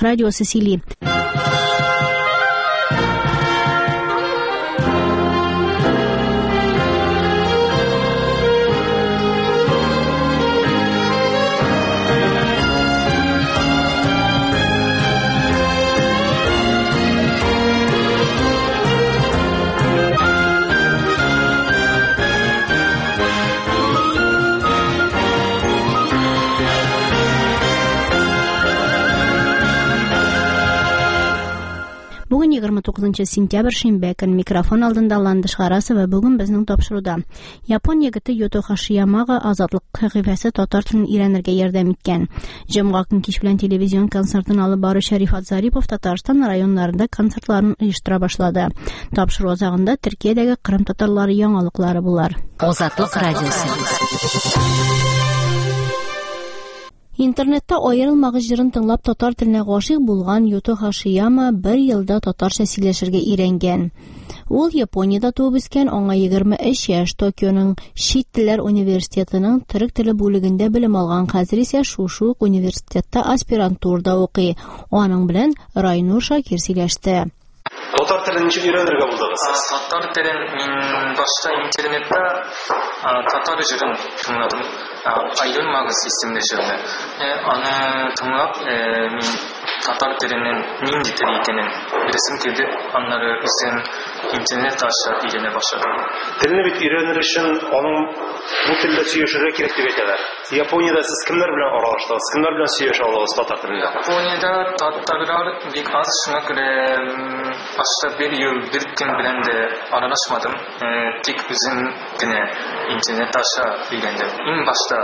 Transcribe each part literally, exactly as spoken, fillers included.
радиосы сөйли. Бүген егерме тугызынчы сентябрь шимбә көн микрофон алдында Ландыш Гарасова бүген безнең тапшыруда. Япон егете Юто Хашиямага азатлык кагыйфәсе татар телен өйрәнергә ярдәм иткән. Җомга көн кич белән телевизион концертын алып баручы Рифат Зарипов Татарстан районнарында концертларын оештыра башлады. Тапшыру азагында Төркиядәге Кырым татарлары яңалыклары булар. Азатлык радиосы. Интернетта аерылмагы җырын тыңлап татар теленә гашыйк булган Юто Хашияма бер елда татарча сөйләшергә өйрәнгән. Ул Япониядә туып үскән, аңа егерме өч яшь, Токионың Шит телләр университетының төрек теле бүлегендә белем алган, хәзер исә шушы ук университетта аспирантурада укый. Аның белән Райнур Шакир сөйләште. Татар телен ничек өйрәнергә булдыгыз? Татар телен мин башта интернетта татар җырын тыңладым. Аерылмагыз исемле җырны. Аны тыңлап, мин татар теленең нинди тел икәнен белсем килде. Аннары үзем интернет аша өйрәнә башладым. Телне бит өйрәнер өчен аның бу телдә сөйләшергә кирәк дип әйтәләр. Япониядә сез кемнәр белән аралаштыгыз? Кемнәр белән сөйләшә аласыз татар телендә? Япониядә татарлар бик аз, шуңа күрә башта bir ел бер көн белән дә аралашмадым. Тик үзем генә интернет аша өйрәндем. Иң башта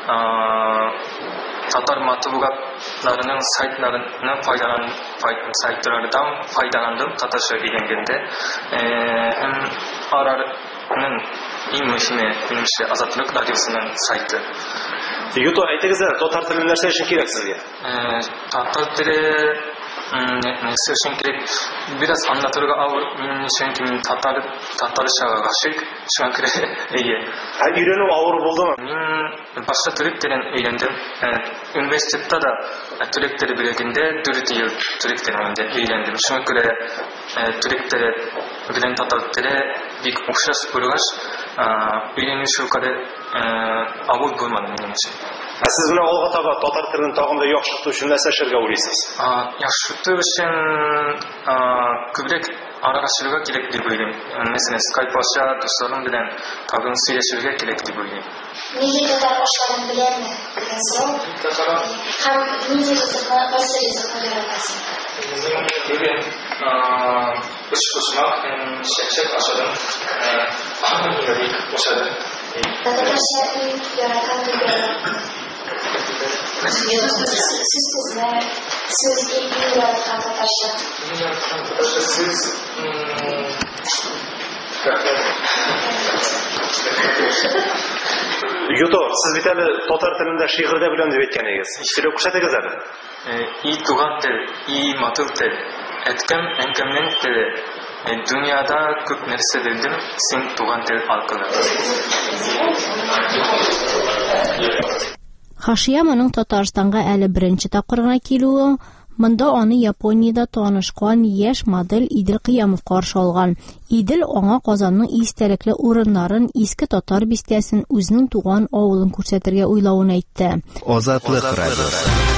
татар матбугатларының сайтларынан файдалан сайтлардан файдаландым татарча өйрәнгәндә. Һәм арарның иң мөһиме минемчә Азатлык радиосының сайты. Юто, әйтегез әле, татар теле нәрсә өчен кирәк сезгә? Татар теле нәрсә өчен кирәк? Biraz anlatırга авыр, мин чөнки мин татар татарчага гашыйк, шуңа күрә әйе. Ә өйрәнү авыр булдымы? Мин башта төрек телен өйрәндем. Университетта да төрек теле бүлегендә дүрт ел төрек телен өйрәндем. Шуңа күрә төрек теле белән татар теле бик охшаш булгач, өйрәнү шулкадәр авыр булмады минемчә. Ә сез менә алга таба татар телен тагын да яхшырту өчен нәрсә эшләргә уйлыйсыз? Яхшырту өчен күбрәк аралашырга кирәк дип уйлыйм. Мәсәлән, Skype аша дусларым белән тагын сөйләшергә кирәк дип уйлыйм. Нигә татар башлаган беләме? Татар. Һәм нигә татар кайсы языкны өйрәнәсез? Бүген үч кушмак һәм шәкшәк ашадым. Аны бик ошады. Татарча яраткан түгел. Siz sizler, siz ilgili yaratkan tatарча. Siz Юто, сез бит әле татар телендә шигырьдә беләм дип әйткәнегез. Сөйләп күрсәтегез әле. И туган тел, и матур тел, әткәм әнкәмнең теле. Дөньяда күп нәрсә белдем, син туган тел аркылы. Хашияманың Татарстанга әле беренче тапкыр гына килүе, монда аны Япониядә танышкан яшь модель Идел Кыямов каршы алган. Идел аңа Казанның истәлекле урыннарын, иске татар бистәсен, үзенең туган авылын күрсәтергә уйлавын әйтте. Азатлык радиосы.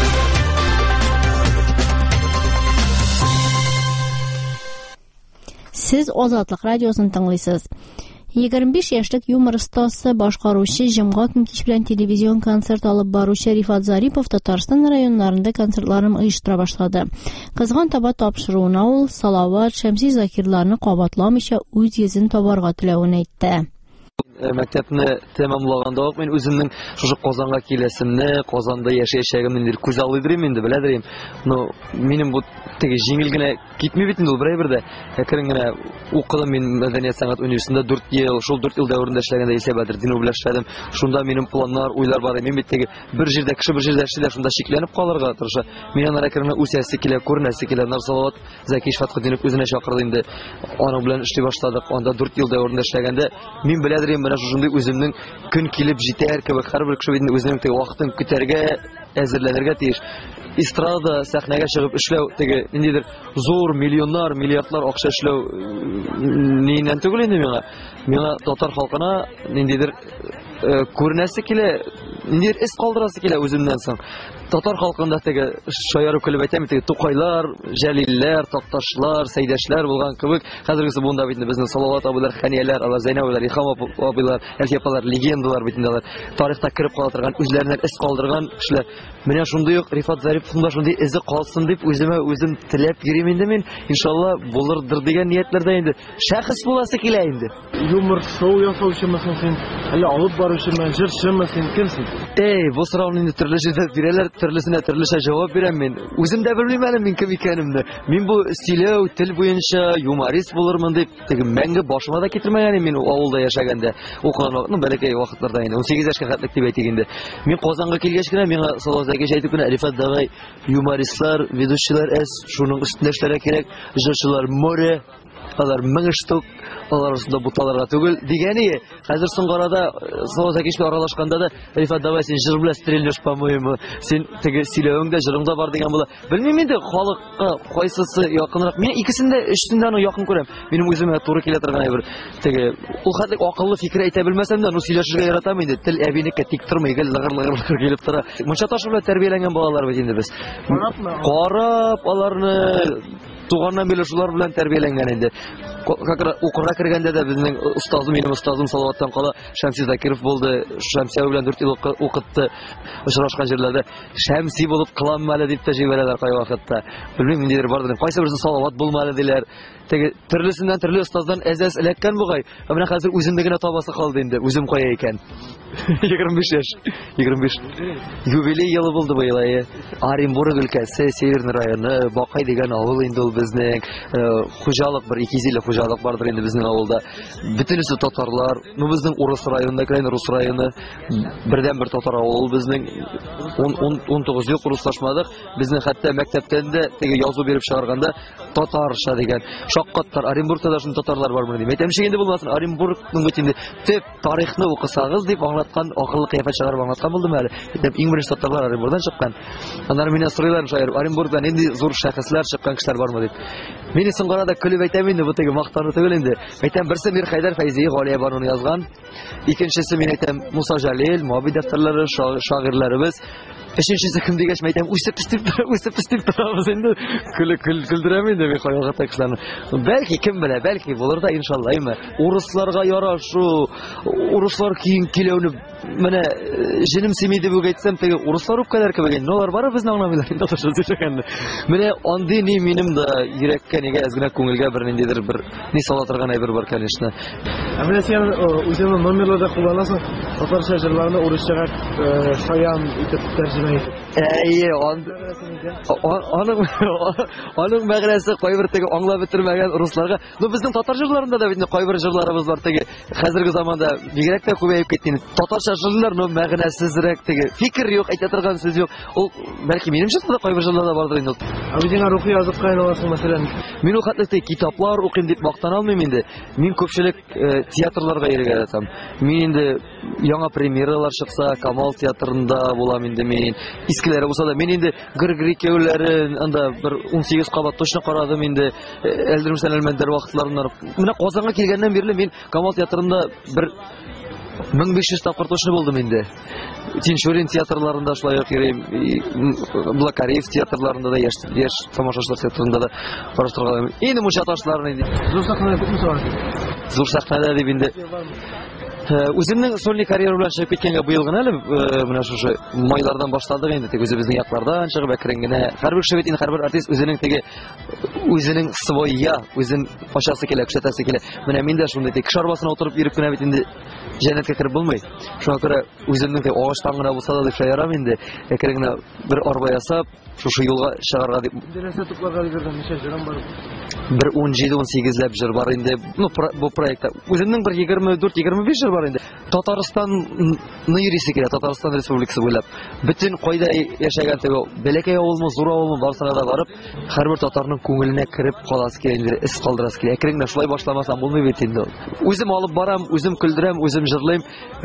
Сез Азатлык радиосын тыңлыйсыз. егерме биш яшьлек юмор остасы, башкаручы, җомга көн кич белән телевизион концерт алып баручы Рифат Зарипов Татарстан районнарында концертларын оештыра башлады. Кызган таба тапшыруына ул Салават, Шәмси Закирларны кабатламыйча үз йөзен табарга теләвен әйтте. Мәктәпне тәмамлаганда ук мин үземнең шушы Казанга киләсемне, Казанда яшәячәгемне күз алдыйм инде, беләдерим. Ну, минем бу теге җиңел генә китми бит инде ул берәйбердә. Әкрен генә укыдым мин Мәдәният сәнгать университетында дүрт ел, шул дүрт ел дәврендә эшләгәндә Исә Бәдретдинов белән эшләдем. Шунда минем планнар, уйлар бар. Мин бит теге бер җирдә кеше бер җирдә эшләр, шунда шикләнеп калырга тырыша. Мин аны әкрен үсәсе килә, күрнәсе килә. Нарсалават Зәки Шатхетдинов үзенә чакырды инде. Аның белән эшли башладык. Анда дүрт ел дәврендә эшләгәндә мин беләдерим менә шундый үземнең көн килеп җитәр кебек һәрбер кеше үзенең теге вакытын көтәргә, әзерләнергә тиеш. эстрада сәхнәгә чыгып эшләү теге ниндидер зур миллионнар, миллиардлар акча эшләү ниннән түгел инде миңа. Миңа татар халкына ниндидер күрнәсе килә, ниндидер эс калдырасы килә үземнән соң. Татар халкында теге шаярып көлеп әйтәм, теге Тукайлар, Җәлилләр, Такташлар, Сәйдәшләр булган кебек, хәзергесе монда бит безнең Салават абыйлар, Хәнияләр, алар Зәйнәп абыйлар, Ихам абыйлар, Әлфиялар, легендалар бит инде алар. Тарихта кирип кала торган, үзләреннән эс калдырган кешеләр. Менә шундый ук Рифат Зариповның шундый эзе калсын дип үземә үзем теләп йөрим инде мин. Иншалла булырдыр дигән ниятләрдә инде. Шәхес буласы килә инде. Юмор шоу ясаучымы син? Әллә алып баручымы, җырчымы син, кимсең? Эй, бу сорауны инде төрле җирдә бирәләр, төрлесенә төрлечә җавап бирәм мин. Үзем дә белмим әле мин кем икәнемне. Мин бу стиләү, тел буенча юморист булырмын дип теге мәңге башыма да китермәгән мин авылда яшәгәндә. Укыган, ну бәләкәй вакытларда инде, унсигез яшькә хәтлек дип әйтик инде. Мин Казанга килгәч кенә миңа Салаватка әйтеп кенә Рифат давай юмористлар, ведущийлар әс, шуның өстендә эшләргә кирәк, җырчылар море, алар мең штук, алар арасында буталарга түгел дигәне. Хәзер соңгы арада Салаватка кичкә аралашканда да Рифат давай син җыр белән стрельнешь, по-моему, син теге сөйләвеңдә җырыңда бар дигән була. Белмим инде халыкка кайсысы якынрак. Мин икесендә өчтендә аны якын күрәм. Минем үземә туры килә торган әйбер. Теге ул хәтлек акыллы фикер әйтә белмәсәм дә, ну сөйләшергә яратам инде. Тел әбинеккә тик тормый, гел лыгыр-лыгыр килеп тора. Мунча ташы белән тәрбияләнгән балалар бит инде без. Карап аларны туганнан биле шулар белән тәрбияләнгән инде. Укырга кергәндә дә безнең устазым, минем устазым Салаваттан кала Шәмси Закиров булды. Шәмси белән дүрт ел укытты. Очрашкан җирләрдә Шәмси булып кылам әле дип тәҗрибәләр кай вакытта. Белмим, ниндидер бардыр. Кайсы берсе Салават булмады диләр. Теге төрлесеннән төрле устаздан әзәс эләккән бугай. Менә хәзер үземне генә табасы калды инде. Үзем кая икән? егерме биш яшь. егерме биш. Юбилей елы булды бу ел. Оренбург өлкәсе, Северный районы, Бакай дигән авыл инде ул безнең. Хуҗалык бер ике йөз илле хуҗалык бардыр инде безнең авылда. Бөтенесе татарлар. Ну безнең Урыс районында, Крайне Рус районы, бердән бер татар авыл безнең. он тугыз ел руслашмадык. Безнең хәтта мәктәптән дә теге язу биреп чыгарганда татарша дигән. Шаккаттар, Оренбургта да шундый татарлар бармы дип. Әйтәмче инде булмасын, Оренбургның бит инде төп тарихны укысагыз дип аңлаткан, акыллы кыяфәт чыгарып аңлаткан булдым әле. Дип иң беренче татарлар Оренбургдан чыккан. Аннары мине сорыйлар шаир, Оренбургдан инде зур шәхесләр чыккан кешеләр бармы дип. Мине соңгы арада көлеп әйтәм инде, бу теге мактаны түгел инде. Әйтәм, берсе Мир Хайдар Фәйзи, Галия Бануны язган. Икенчесе мин әйтәм, Муса Җәлил, Моби дәфтәрләре, шагыйрьләребез. Өченчесе кем дигәч мәйтәм, үсеп пистеп, үсеп пистеп торабыз инде. Көлеп көлдерәм инде мин кайга тәкшләрне. Бәлки кем белә, бәлки булыр да иншалла, әйме. Урысларга ярашу, урыслар киң киләүне менә җинем сими дип әйтсәм, теге урыслар үпкәләр кебек инде. Алар бары безне аңламыйлар инде татарча сөйләгәндә. Менә андый ни минем дә йөрәккә нигә әзгенә күңелгә бер ниндидер бер ни сала торган әйбер бар, конечно. Менә син үзеңнең номерларда кулланасың, татарча җырларны урысчага шаян итеп тәрҗемә итеп. Әйе, аның аның мәгънәсе кайбер теге аңлап бетермәгән русларга. Ну безнең татар җырларында да бит кайбер җырларыбыз бар теге. Хәзерге заманда бигрәк тә күбәеп китте. Татарча җырлар ну мәгънәсезрәк теге. Фикер юк, әйтә торган сүз юк. Ул бәлки минем җырда кайбер җырларда бардыр инде. Абидиңа рухи язып кайналасың мәсәлән. Мин ул хәтле китаплар укыйм дип мактана алмыйм инде. Мин күпчелек театрларга йөрергә яратам. Мин инде яңа премьералар чыкса, Камал театрында булам инде мин. Искеләре булса да мин инде Гыргырикәүләрен анда бер унсигез кабат точно карадым инде. Әлдермәсән әлмәндәр вакытларында. Менә Казанга килгәннән бирле мин Камал театрында бер мең биш йөз тапкыр точно булдым инде. Тинчурин театрларында шулай ук йөрим. Блакариев театрларында да, яшь яшь тамашачылар театрында да караштыргалым. Инде мунча ташларны инде. Зур сахнада күпме сорар? Зур сахнада дип инде. Үземнең сольный карьера белән чыгып киткәнгә быел гына әле менә шушы майлардан башладык инде. Теге үзебезнең яклардан чыгып әкрен генә. Һәрбер кеше бит инде, һәрбер артист үзенең теге үзенең своя, үзен ачасы килә, күрсәтәсе килә. Менә мин дә шундый теге кеше арбасына утырып йөреп кенә бит инде җәннәткә кирип булмый. Шуңа күрә үземнең теге агачтан гына булса да дип шаярам инде. Әкрен генә бер арба ясап, шушы юлга чыгарга дип. Дөресә тупларга өлгердем, ничә җырым бар? бер ун җиде ун сигез ләп җыр бар инде. Ну бу проектта үземнең бер егерме дүрт егерме биш җыр бар инде. Татарстанны йөрисе килә, Татарстан Республикасы буйлап. Бөтен кайда яшәгән теге бәләкәй авылмы, зур авылмы барсына да барып, һәрбер татарның күңеленә кереп каласы килә, инде эс калдырасы килә. Әкрен шулай башламасам булмый бит инде. Үзем алып барам, үзем көлдерәм, үзем җырлыйм.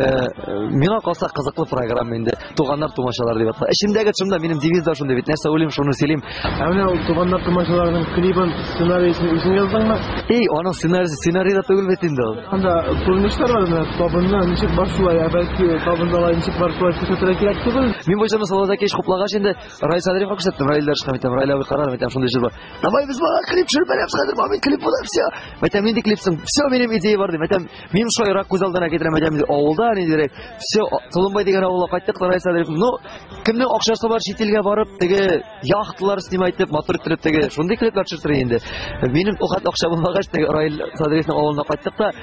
Миңа калса кызыклы программа инде. Туганнар тумашалар дип атла. Эчемдәге шунда минем девиз да шунда бит. Нәрсә уйлыйм, шуны сөйлим. Ә менә ул туганнар тумашаларының клибын, сценарийсын үзең яздыңмы? Эй, аның сценарийсы сценарийда түгел бит инде ул. Анда күренешләр бар менә, табынны ничек бар шулай, ә бәлки табында ничек бар шулай күрсәтергә кирәк түгел. Мин бу җырны салонда кеш хуплагач инде Раис Садриевка күрсәттем, Раилдер шәхмәт, Раил абый карар, әйтәм шундый җыр бар. Давай без бара клип шүрбәләп хәзер мамин клип була, все. Әйтәм инде клипсың, все минем идея бар дип. Әйтәм мин шойрак күз алдына китерәм, әйтәм авылда ни дирәк. Все, Тулымбай дигән авылга кайттык, Раис Садриев. Ну, кемнең акчасы бар шителгә барып, теге яхталар снимать итеп, мотор итеп теге шундый клиплар төшерә инде. Минем ухат акча булмагач, теге Раил Садриевның авылына кайттык та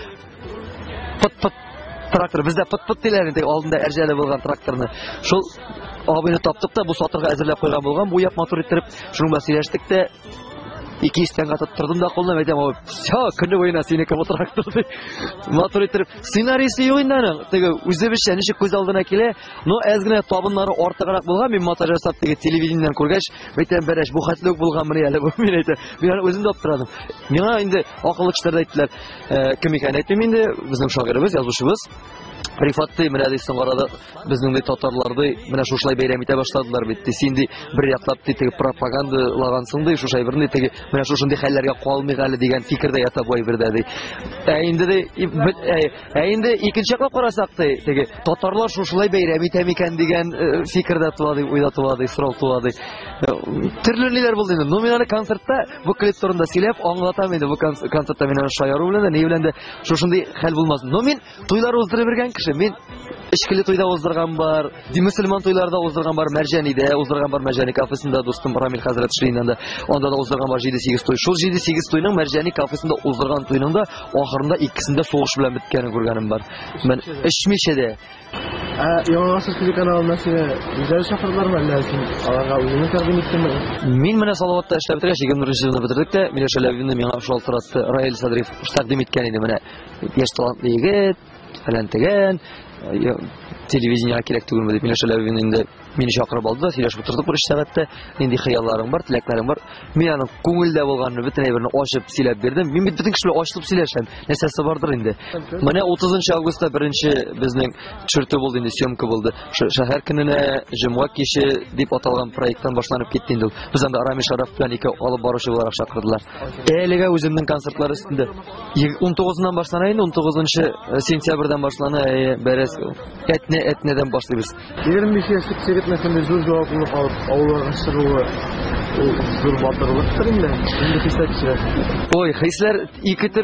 пыт-пыт трактор бездә пыт-пыт диләр инде, алдында әрҗәле булган тракторны. Шул абыйны таптык та бу сатырга әзерләп куйган булган, бу яп мотор итеп, шуның белән сөйләштек тә ике истәнгә тоттырдым да кулны, әйтәм, "Все, көне буена синеке бу трактор." Мотор итеп, сценарийсы юк инде аның. Теге үзебезчә ничек күз алдына килә, но әз генә табыннары артыграк булган, мин монтаж ясап теге телевидениедән күргәч, әйтәм, "Бәрәш, бу хәтлек булган менә әле бу", мин әйтәм. Мин аны үзем дә аптырадым. Миңа инде акыллы кешеләр әйттеләр, кем икәнен әйтмим инде, безнең шагыйребез, язучыбыз Рифатты менә дисен арада безнең ди татарларды менә шушылай бәйрәм итә башладылар бит. Син ди бер яклап ди теге пропагандалагансың ди, шушай берне теге менә шушындый хәлләргә калмый әле дигән фикердә ята бу әйбердә ди. Ә инде ди ә инде икенче яклап карасак ди, теге татарлар шушылай бәйрәм итә микән дигән фикердә туа ди, уйда туа ди, сорау туа ди. Төрле ниләр булды инде. Ну мин аны концертта бу клип турында сөйләп аңлатам инде. Бу концертта мин аны шаяру белән дә, ни белән дә шушындый хәл булмас. Ну мин туйлар уздырып бергән кеше, мин эшкеле туйда уздырган бар, ди мөселман туйларда уздырган бар, Мәрҗәнидә уздырган бар, Мәрҗәни кафесында достым Рамил хәзрәт эшләгәндә, анда да уздырган бар җиде сигез туй. Шул җиде сигез туйның Мәрҗәни кафесында уздырган туйның да ахырында икесендә сугыш белән биткәнен күргәнем бар. Мен эчмичә дә. Ә яңасы телеканалына сине үзләре чакырдылармы әллә син аларга үзеңне тәкъдим иттеңме? Мин менә Салаватта эшләп бетергәч, егерме беренче елны бетердек тә, Миләш Әләвине миңа шалтыратты. Раил Садриев тәкъдим иткән иде менә. Яшь талантлы егет, фәлән тегән, телевидениегә кирәк түгелме дип Миләш Әләвин инде мине чакырып алды да, сөйләшеп утырдык бер сәгатьтә. Нинди хыялларың бар, теләкләрең бар? Мин аның күңелдә булганны бөтен әйберне ачып сөйләп бирдем. Мин бит бөтен кеше белән ачылып сөйләшәм. Нәрсәсе бардыр инде. Менә утызынчы августта беренче безнең төшертү булды инде, съемка булды. Шәһәр көненә җомга киче дип аталган проекттан башланып китте инде ул. Без анда Рами Шараф белән ике алып баручы буларак чакырдылар. Әлегә үземнең концертлар өстендә он тугызыннан башлана инде, он тугызынчы сентябрьдән башлана, бәрәс этне этнедән башлыйбыз. егерме биш яшьлек егет мәсәлән зур җаваплылык алып авылларга чыгуы зур батырлыктыр инде. Инде хисләр кичерә. Ой, хисләр ике төр.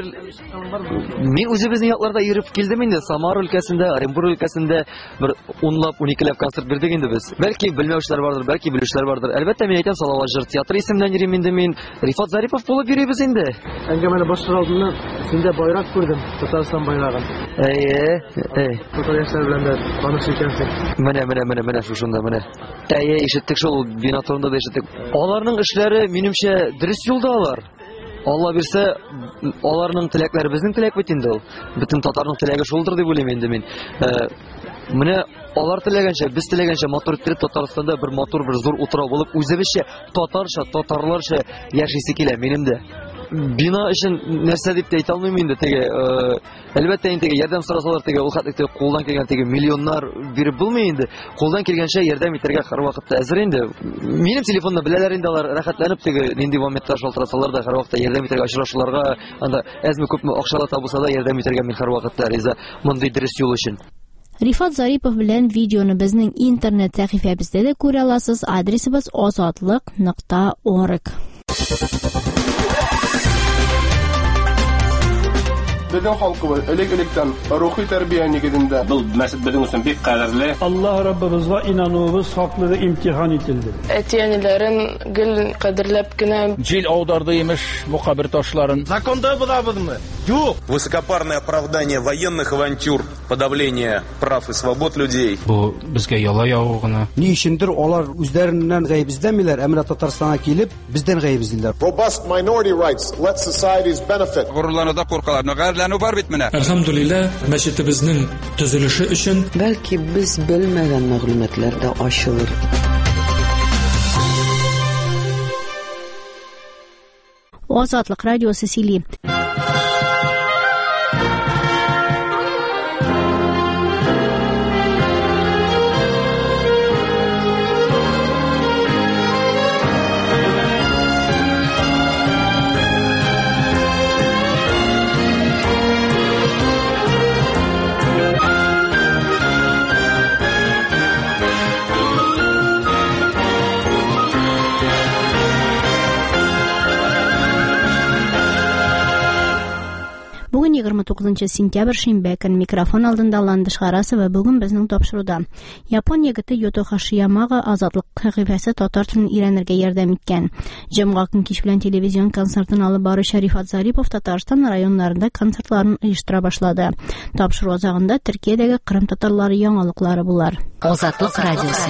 Мин үзебезнең якларда йөреп килдем инде. Самар өлкәсендә, Оренбур өлкәсендә бер унлап, уникеләп концерт бирдек инде без. Бәлки белмәүчләр бардыр, бәлки белүчләр бардыр. Әлбәттә мин әйтәм, Салават җыр театры исемнән йөрим инде мин. Рифат Зарипов булып йөрибез инде. Әңгәмәне башлар алдыннан синдә байрак күрдем, Татарстан байрагын. Әйе, әй. Татар яшьләр белән дә таныш икәнсең. Менә, менә, менә, менә шушында, менә. Әйе, ишеттек шул бина турында да ишеттек. Аларның эшләре минемчә дөрес юлдалар. Алла бирсә, аларның теләкләре безнең теләк бит инде ул. Бөтен татарның теләге шулдыр дип уйлыйм инде мин. Менә алар теләгәнчә, без теләгәнчә мотор иттереп Татарстанда бер мотор, бер зур утрау булып, үзебезчә татарча, татарларча яшисе килә минем дә. Бина өчен нәрсә дип әйтә алмыйм инде, теге әлбәттә инде ярдәм сорасалар, теге ул хәтлек теге кулдан килгән теге миллионнар биреп булмый инде. Кулдан килгәнчә ярдәм итәргә һәрвакытта әзер инде. Минем телефонда беләләр инде алар, рәхәтләнеп теге нинди моментта шалтырасалар да һәрвакытта ярдәм итәргә очрашуларга, анда әзме күпме акчалар табылса да ярдәм итәргә мин һәрвакытта риза, мондый дөрес юл өчен. Рифат Зарипов белән видеоны безнең интернет сәхифәбездә дә күрә аласыз. Адресыбыз азатлык нокта орг. Безнең халкыбыз элек-электән рухи тәрбия нигезендә. Бу мәсәл безнең өчен бик кадерле. Аллаһ Раббыбызга инануыбыз хаклыгы имтихан ителде. Әтиәниләрен гел кадерләп кенә җил аударды имеш бу кабер ташларын. Законда булабызмы? Юк. Высокопарное оправдание военных авантюр, подавление прав и свобод людей. Бу безгә яла яву гына. Ни өчендер алар үзләреннән гаеп эзләмиләр, әмма Татарстанга килеп бездән гаеп эзлиләр. Robust minority rights let societies benefit. Горурлануда куркалар. Öğrenu var bitmene. Elhamdülillah meşitimizin düzülüşü için belki biz bilmegen maglumatlar da aşılır. Azatlık Radyosu Sili. Bugün yigirma to'qqizinchi sentyabr shinbe kun mikrofon oldinda Landa Shg'arasi va bugun bizning topshiruvda Yapon yigiti Yoto Hashiyamaga ozodlik sahifasi tatar tilini o'rganishga yordam etgan. Jum'a kun kech bilan televizion konsertini olib boruvchi Sharifat Zaripov Tatariston rayonlarida konsertlarni uyushtira boshladi. Topshiruv o'zag'ida Turkiyadagi Qrim tatarlari yangiliklari bo'lar. Ozodlik radiosi.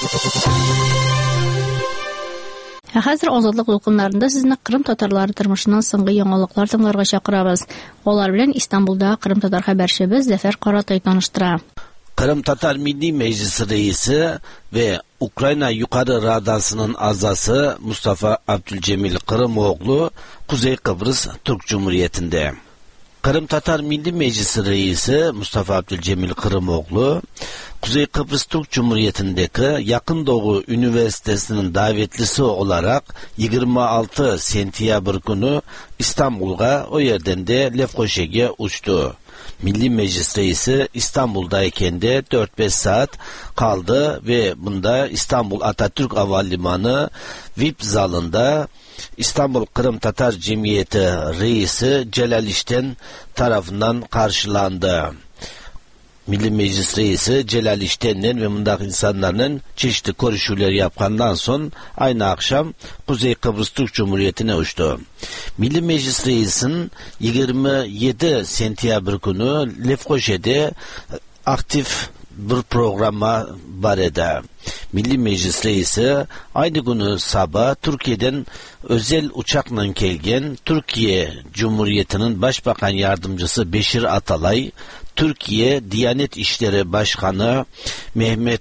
Hozir ozodlik to'lqinlarida sizni Qrim tatarlari turmushidan so'nggi yangiliklar tinglarga chaqiramiz. Ular bilan Istanbulda Qrim tatar xabarchimiz Zafer Qoratay tanıştıra. Qrim Tatar Milli Meclisi Reisi ve Ukrayna Yukarı Radası'nın azası Mustafa Abdülcemil Kırımoğlu Kuzey Kıbrıs Türk Cumhuriyeti'nde. Qrim Tatar Milli Meclisi Reisi Mustafa Abdülcemil Kırımoğlu Kuzey Kıbrıs Türk Cumhuriyeti'ndeki Yakın Doğu Üniversitesi'nin davetlisi olarak yigirma altı sentyabr günü İstanbul'a, o yerden de Lefkoşa'ya uçtu. Milli Meclis Reisi İstanbul'dayken de dört beş saat kaldı ve bunda İstanbul Atatürk Havalimanı V I P zalında İstanbul Kırım Tatar Cemiyeti Reisi Celal İşten tarafından karşılandı. Milli Meclis Reisi Celal İşten'le ve bundaki insanların çeşitli görüşmeler yapkandan sonra aynı akşam Kuzey Kıbrıs Türk Cumhuriyeti'ne uçtu. Milli Meclis Reisi'nin yigirma yedi sentyabr günü Lefkoşa'da aktif bir programa var ede. Milli Meclis Reisi aynı günü sabah Türkiye'den özel uçakla gelgen Türkiye Cumhuriyeti'nin Başbakan Yardımcısı Beşir Atalay, Türkiye Diyanet İşleri Başkanı Mehmet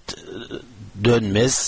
Dönmez,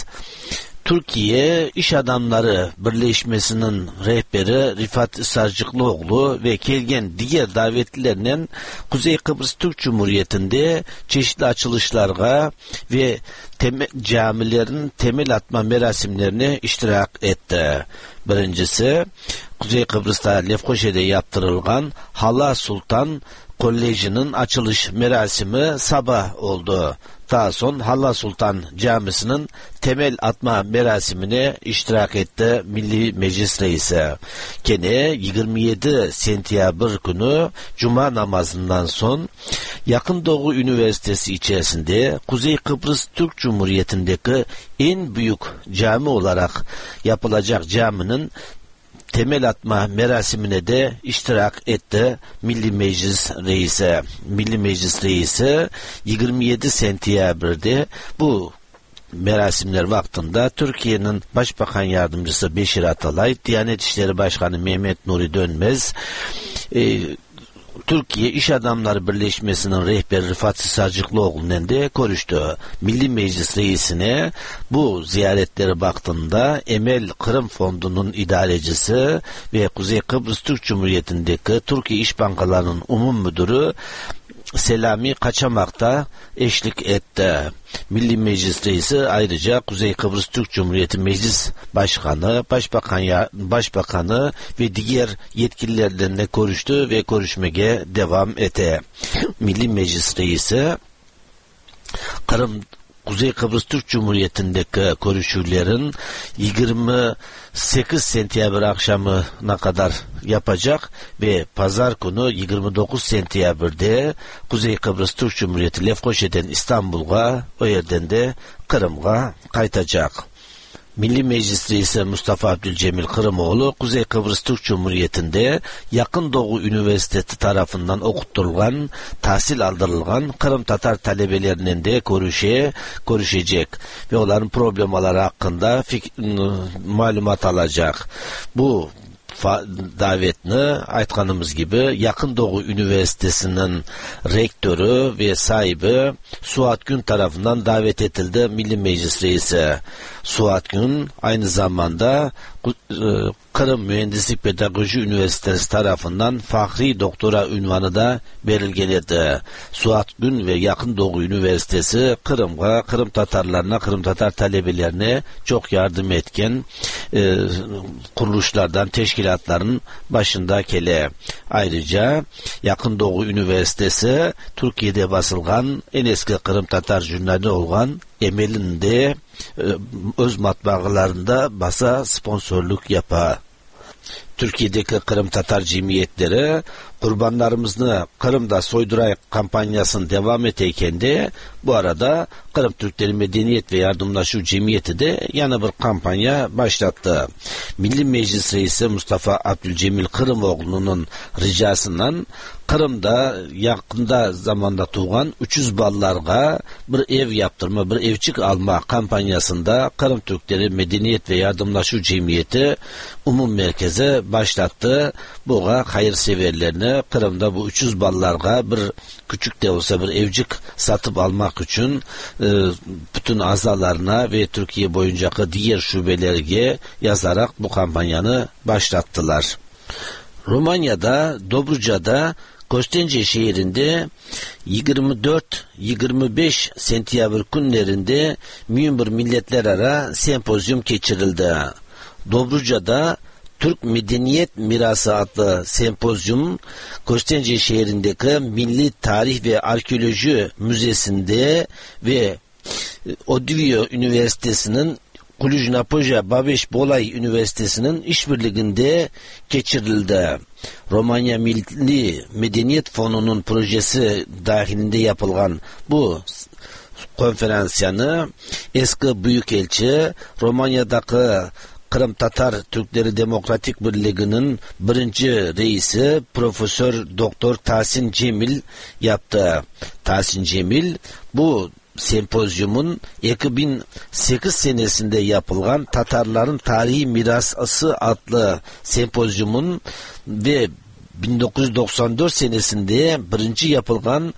Türkiye İş Adamları Birleşmesi'nin rehberi Rifat Sarcıklıoğlu ve kelgen diğer davetlilerle Kuzey Kıbrıs Türk Cumhuriyeti'nde çeşitli açılışlarga ve temel, camilerin temel atma merasimlerine iştirak etti. Birincisi, Kuzey Kıbrıs'ta Lefkoşa'da yaptırılgan Hala Sultan Koleji'nin açılış merasimi sabah oldu. Daha sonra Hala Sultan Camisi'nin temel atma merasimine iştirak etti Milli Meclis Reisi. Gene yigirma yedi sentyabr günü Cuma namazından son Yakın Doğu Üniversitesi içerisinde Kuzey Kıbrıs Türk Cumhuriyeti'ndeki en büyük cami olarak yapılacak caminin temel atma merasimine de iştirak etti Milli Meclis Reisi. Milli Meclis Reisi yigirma yedi sentyabr'de bu merasimler vaktinde Türkiye'nin Başbakan Yardımcısı Beşir Atalay, Diyanet İşleri Başkanı Mehmet Nuri Dönmez, e, Türkiye İş Adamları Birleşmesi'nin rehberi Rifat Sarcıklıoğlu'nun de görüştü. Milli Meclis Reisi'ne bu ziyaretleri baktığında Emel Kırım Fondu'nun idarecisi ve Kuzey Kıbrıs Türk Cumhuriyeti'ndeki Türkiye İş Bankaları'nın umum müdürü Selami Kaçamak'ta eşlik etti. Milli Meclis Reisi ayrıca Kuzey Kıbrıs Türk Cumhuriyeti Meclis Başkanı, Başbakan ya, Başbakanı ve diğer yetkililerle görüştü ve görüşmeye devam etti. Milli Meclis Reisi Kırım Kuzey Kıbrıs Türk Cumhuriyeti'ndeki görüşülerin yigirma sekiz sentyabr akşamına kadar yapacak ve pazar günü yigirma dokuz sentyabr'de Kuzey Kıbrıs Türk Cumhuriyeti Lefkoşa'dan İstanbul'a, o yerden de Kırım'a kaytacak. Milli Meclis Reisi Mustafa Abdülcemil Kırımoğlu, Kuzey Kıbrıs Türk Cumhuriyeti'nde Yakın Doğu Üniversitesi tarafından okutturulan, tahsil aldırılgan Kırım Tatar talebelerinin de görüşe, görüşecek ve onların problemaları hakkında fik- malumat alacak. Bu davetini aytganımız gibi Yakın Doğu Üniversitesi'nin rektörü ve sahibi Suat Gün tarafından davet edildi. Milli Meclis Reisi Suat Gün aynı zamanda Kırım Mühendislik Pedagoji Üniversitesi tarafından Fahri Doktora unvanı da verilgenedi. Suat Gün ve Yakın Doğu Üniversitesi Kırım'a, Kırım Tatarlarına, Kırım Tatar talebelerine çok yardım etken e, kuruluşlardan, teşkilatların başında kele. Ayrıca Yakın Doğu Üniversitesi Türkiye'de basılgan en eski Kırım Tatar jurnali olan Emel'in de öz matbaalarında basa sponsorluk yapa. Türkiye'deki Kırım Tatar cemiyetleri kurbanlarımızı Kırım'da soyduray kampanyasını devam eteyken de bu arada Kırım Türkleri Medeniyet ve Yardımlaşma Cemiyeti de yana bir kampanya başlattı. Milli Meclis Reisi Mustafa Abdülcemil Kırımoğlu'nun ricasından Kırım'da yakında zamanda tuğan üç yüz ballarga bir ev yaptırma, bir evçik alma kampanyasında Kırım Türkleri Medeniyet ve Yardımlaşma Cemiyeti umum merkeze başlattı. Buğa hayırseverlerine Kırım'da bu üç yüz ballarga bir küçük de olsa bir evcik satıp almak için e, bütün azalarına ve Türkiye boyuncaki diğer şubelerge yazarak bu kampanyanı başlattılar. Romanya'da, Dobruca'da Kostence şehrinde yirmi dört yirmi beş sentyabr günlerinde mühim bir milletler ara sempozyum geçirildi. Dobruca'da Türk Medeniyet Mirası adlı sempozyum Kostence şehrindeki Milli Tarih ve Arkeoloji Müzesi'nde ve Odivio Üniversitesi'nin Cluj-Napoca Babeş Bolay Üniversitesi'nin işbirliğinde geçirildi. Romanya Milli Medeniyet Fonu'nun projesi dahilinde yapılan bu konferansyanı eski Büyükelçi Romanya'daki Kırım Tatar Türkleri Demokratik Birliği'nin birinci reisi Profesör Doktor Tahsin Cemil yaptı. Tahsin Cemil bu sempozyumun iki bin sekiz senesinde yapılan Tatarların Tarihi Mirası adlı sempozyumun ve bin dokuz yüz doksan dört senesinde birinci yapılgan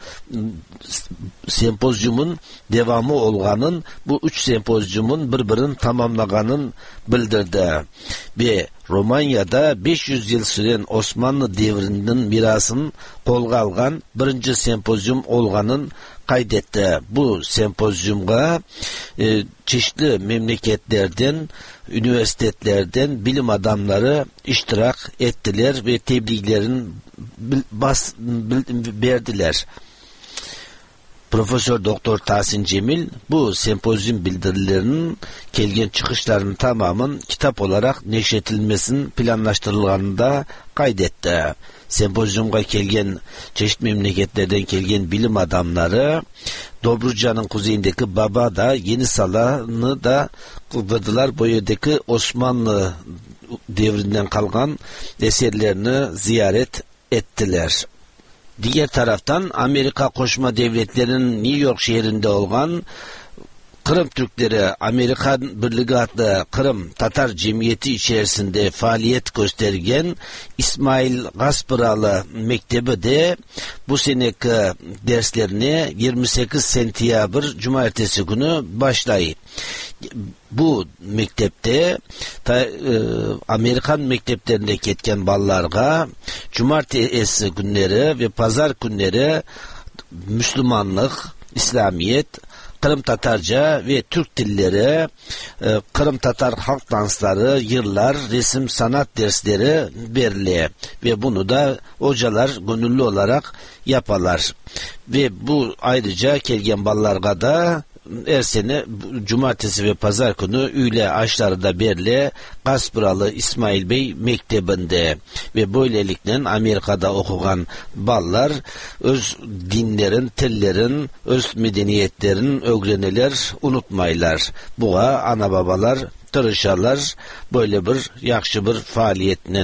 sempozyumun devamı olganın bu üç sempozyumun birbirini tamamlaganın bildirdi. Ve Romanya'da beş yüz yıl süren Osmanlı devrinin mirasını kolga algan birinci sempozyum olganın kaydetti. Bu sempozyumga e, çeşitli memleketlerden, üniversitelerden bilim adamları iştirak ettiler ve tebliğlerin bas verdiler. Profesör Doktor Tahsin Cemil bu sempozyum bildirilerinin kelgen çıkışlarının tamamının kitap olarak neşretilmesinin planlaştırıldığını da kaydetti. Sempozyumga kelgen çeşitli memleketlerden kelgen bilim adamları Dobruca'nın kuzeyindeki Baba'da Yeni Sala'nı da kıldırdılar. Bu yerdeki Osmanlı devrinden kalkan eserlerini ziyaret ettiler. Diğer taraftan Amerika Koşma Devletleri'nin New York şehrinde olan Kırım Türkleri Amerikan Birliği adlı Kırım Tatar Cemiyeti içerisinde faaliyet göstergen İsmail Gaspıralı Mektebi de bu seneki derslerini yirmi sekiz sentyabr Cumartesi günü başlayı. Bu mektepte ta, e, Amerikan mekteplerinde ketken ballarga Cumartesi günleri ve Pazar günleri Müslümanlık, İslamiyet, Kırım Tatarca ve Türk dilleri, e, Kırım Tatar halk dansları, yıllar, resim sanat dersleri veriliyor ve bunu da hocalar gönüllü olarak yaparlar. Ve bu ayrıca kelgen ballarga da her sene Cumartesi ve Pazar günü üyle aşları da berle Gaspıralı İsmail Bey Mektebi'nde ve böylelikle Amerika'da okugan ballar öz dinlerin, tillerin, öz medeniyetlerin öğreniler, unutmaylar. Buğa ana babalar tırışarlar böyle bir yakşı bir faaliyetle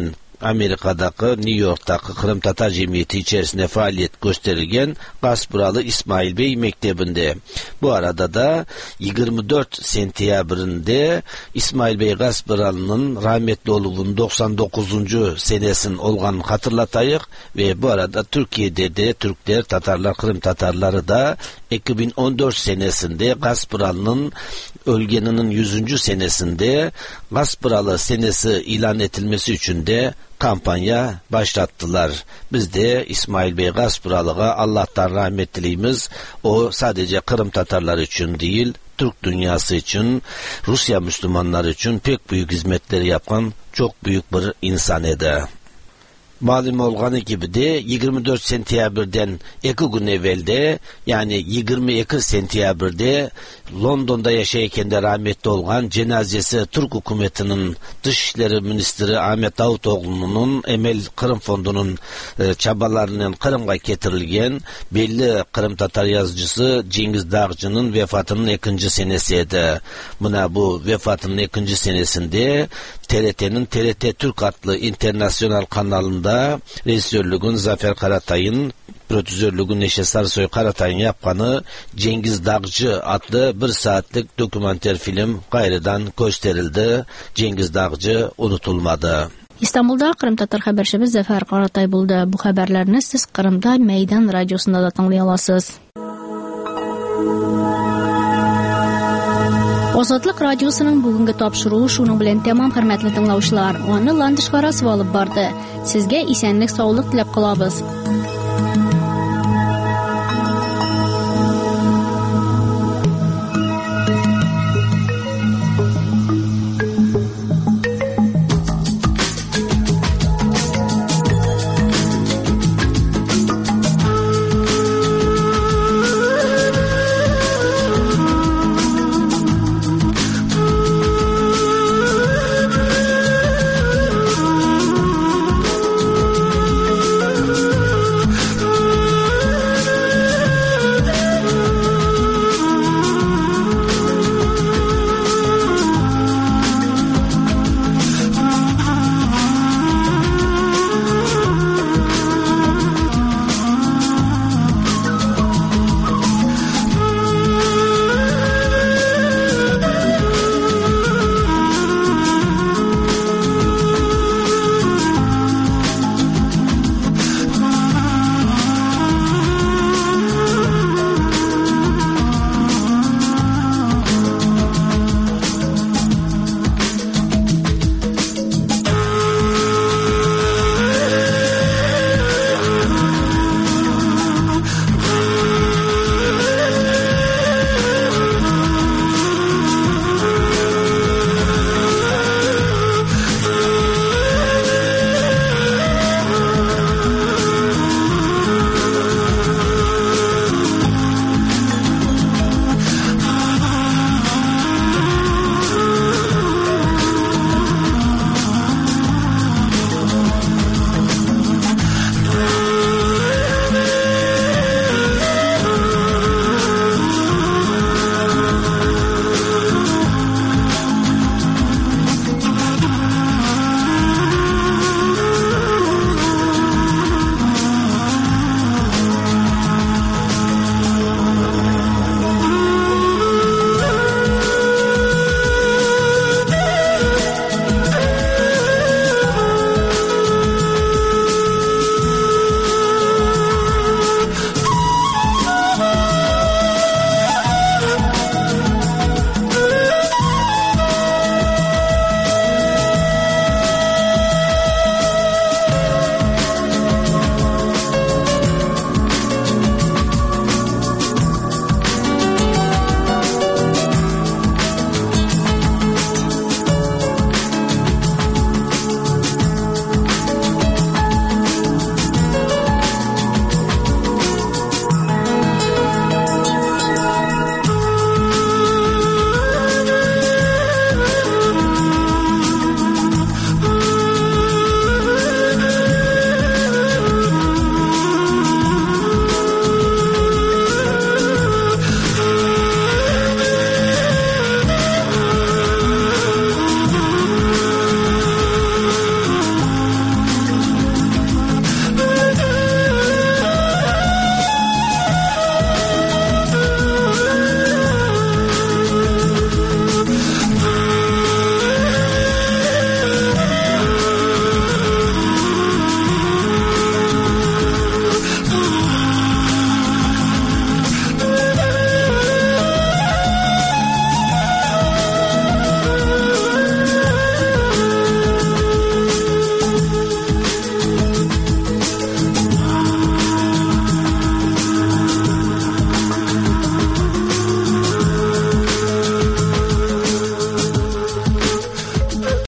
Amerika'daki, New York'taki Kırım Tatar Cemiyeti içerisinde faaliyet gösterilgen Gaspıralı İsmail Bey Mektebi'nde. Bu arada da yigirmi dört sentyabrinde İsmail Bey Gaspıralı'nın rahmetli oluğunun doksan dokuzuncu senesin olgan hatırlatayık ve bu arada Türkiye'de de Türkler, Tatarlar, Kırım Tatarları da iki bin on dört senesinde Gaspıralı'nın ölgeninin yüzüncü senesinde Gaspıralı senesi ilan edilmesi için de kampanya başlattılar. Biz de İsmail Bey Gaspıralı'ya Allah'tan rahmet dileyimiz. O sadece Kırım Tatarları için değil, Türk dünyası için, Rusya Müslümanları için pek büyük hizmetleri yapan çok büyük bir insan edi. Malum olganı gibi de yigirmi dört sentyabrden iki gün evvelde, yani yigirmi iki sentyabrde London'da yaşayken de rahmetli olgan cenazesi Türk hükümetinin Dışişleri Ministri Ahmet Davutoğlu'nun Emel Kırım Fondu'nun e, çabalarının Kırım'a getirilgen belli Kırım Tatar yazıcısı Cengiz Dağcı'nın vefatının ikinci senesiydi. Buna bu vefatının ikinci senesinde T R T'nin T R T Türk adlı internasyonel kanalında rejisörlüğün Zafer Karatay'ın, prodüzörlüğün Neşe Sarısoy Karatay'ın yapkanı Cengiz Dağcı adlı bir saatlik dokümanter film gayrıdan gösterildi. Cengiz Dağcı unutulmadı. İstanbul'da Kırım Tatar haberçimiz Zafer Karatay buldu. Bu haberlerini siz Kırım'da Meydan Radyosu'nda da tanlay alasınız. Ozodlik radiosunun bugünkü topşuruğu şunun bilen tamam, hürmetli dinləyicilər. Onu Landışqara alıb bardı. Sizge isenlik, sağlık tilep qılabız.